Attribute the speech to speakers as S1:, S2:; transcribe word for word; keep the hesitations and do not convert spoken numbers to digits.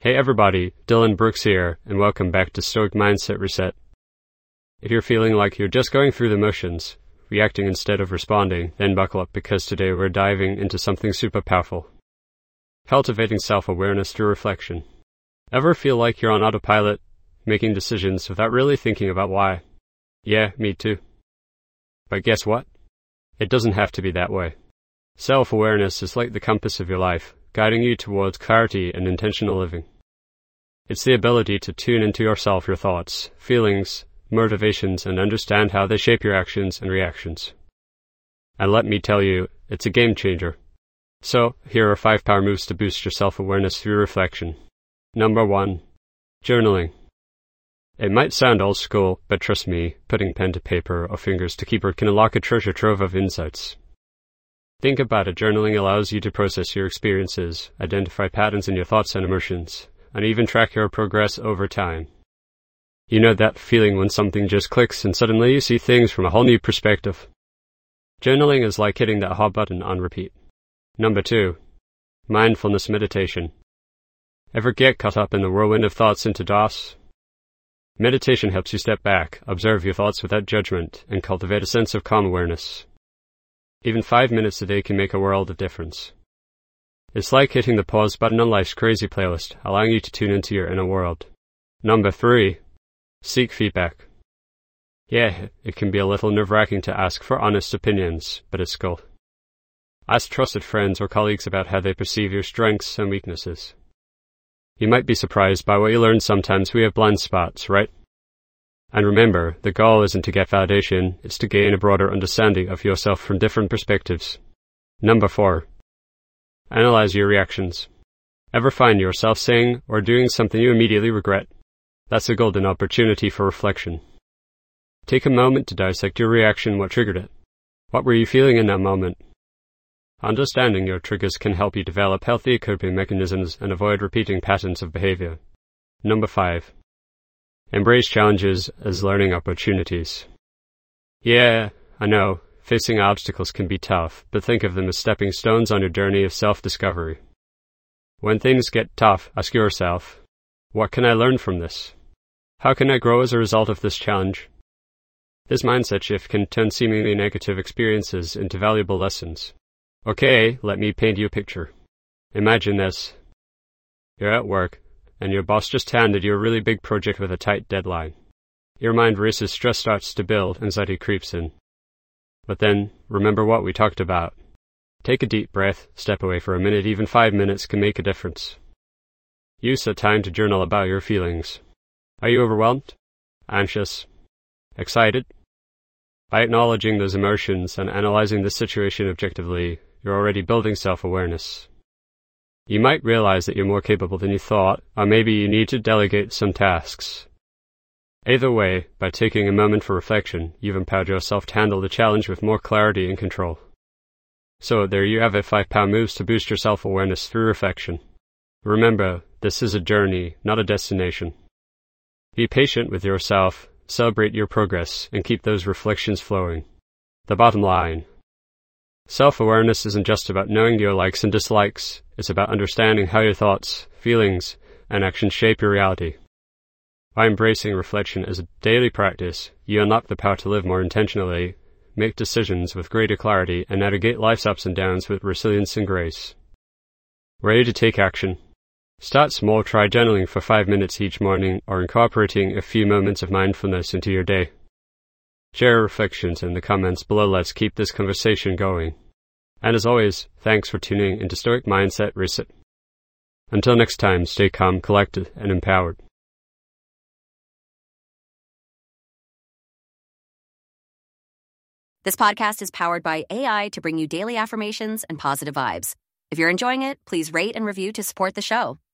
S1: Hey everybody, Dylan Brooks here, and welcome back to Stoic Mindset Reset. If you're feeling like you're just going through the motions, reacting instead of responding, then buckle up because today we're diving into something super powerful. Cultivating self-awareness through reflection. Ever feel like you're on autopilot, making decisions without really thinking about why? Yeah, me too. But guess what? It doesn't have to be that way. Self-awareness is like the compass of your life, guiding you towards clarity and intentional living. It's the ability to tune into yourself, your thoughts, feelings, motivations, and understand how they shape your actions and reactions. And let me tell you, it's a game changer. So, here are five power moves to boost your self-awareness through reflection. Number one, journaling. It might sound old school, but trust me, putting pen to paper or fingers to keyboard can unlock a treasure trove of insights. Think about it, journaling allows you to process your experiences, identify patterns in your thoughts and emotions, and even track your progress over time. You know that feeling when something just clicks and suddenly you see things from a whole new perspective. Journaling is like hitting that hot button on repeat. Number two, mindfulness meditation. Ever get caught up in the whirlwind of thoughts into D O S? Meditation helps you step back, observe your thoughts without judgment, and cultivate a sense of calm awareness. Even five minutes a day can make a world of difference. It's like hitting the pause button on life's crazy playlist, allowing you to tune into your inner world. Number three, seek feedback. Yeah, it can be a little nerve-wracking to ask for honest opinions, but it's cool. Ask trusted friends or colleagues about how they perceive your strengths and weaknesses. You might be surprised by what you learn. Sometimes we have blind spots, right? And remember, the goal isn't to get validation, it's to gain a broader understanding of yourself from different perspectives. Number four, analyze your reactions. Ever find yourself saying or doing something you immediately regret? That's a golden opportunity for reflection. Take a moment to dissect your reaction. What triggered it? What were you feeling in that moment? Understanding your triggers can help you develop healthy coping mechanisms and avoid repeating patterns of behavior. Number five, embrace challenges as learning opportunities. Yeah, I know, facing obstacles can be tough, but think of them as stepping stones on your journey of self-discovery. When things get tough, ask yourself, what can I learn from this? How can I grow as a result of this challenge? This mindset shift can turn seemingly negative experiences into valuable lessons. Okay, let me paint you a picture. Imagine this. You're at work, and your boss just handed you a really big project with a tight deadline. Your mind races, stress starts to build, anxiety creeps in. But then, remember what we talked about. Take a deep breath, step away for a minute. Even five minutes can make a difference. Use that time to journal about your feelings. Are you overwhelmed? Anxious? Excited? By acknowledging those emotions and analyzing the situation objectively, you're already building self-awareness. You might realize that you're more capable than you thought, or maybe you need to delegate some tasks. Either way, by taking a moment for reflection, you've empowered yourself to handle the challenge with more clarity and control. So there you have it, five power moves to boost your self-awareness through reflection. Remember, this is a journey, not a destination. Be patient with yourself, celebrate your progress, and keep those reflections flowing. The bottom line: self-awareness isn't just about knowing your likes and dislikes, it's about understanding how your thoughts, feelings, and actions shape your reality. By embracing reflection as a daily practice, you unlock the power to live more intentionally, make decisions with greater clarity, and navigate life's ups and downs with resilience and grace. Ready to take action? Start small, try journaling for five minutes each morning, or incorporating a few moments of mindfulness into your day. Share your reflections in the comments below. Let's keep this conversation going. And as always, thanks for tuning into Stoic Mindset Reset. Until next time, stay calm, collected, and empowered.
S2: This podcast is powered by A I to bring you daily affirmations and positive vibes. If you're enjoying it, please rate and review to support the show.